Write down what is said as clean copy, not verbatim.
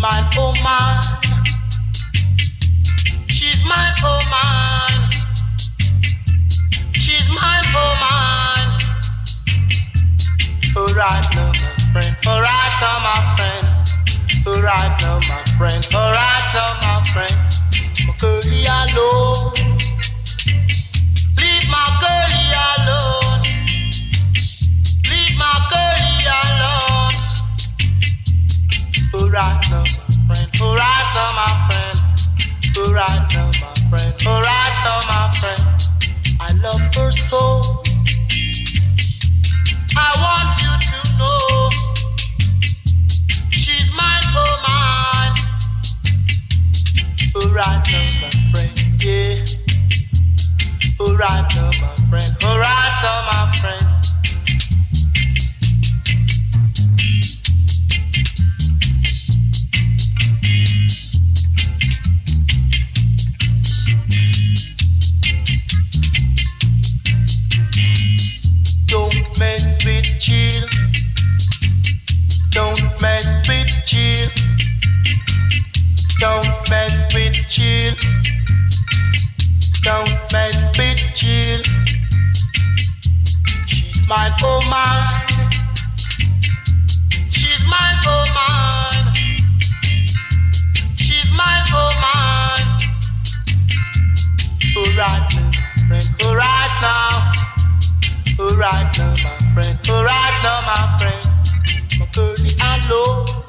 mine, oh mine. She's mine, oh mine. She's mine, oh mine. Alright now, my friend. Alright now, my friend. Alright now, my friend. Alright now, my friend. My girlie alone. Leave my girlie alone. Leave my girlie alone. Alright now, my friend. Alright now, my friend. Alright now, my friend. Alright now, my friend. I love her so. I want you to know she's mine, oh mine. Alright now, my friend, yeah. Alright now, my friend. Alright now, my friend. Don't mess with chill. Don't mess with chill. Don't mess with chill. Don't mess with chill. She's mine, oh mine. She's mine, oh mine. She's mine, oh mine. Alright now, my friend. Alright now. Alright now, my friend. Alright now, my friend. My girlie, I know.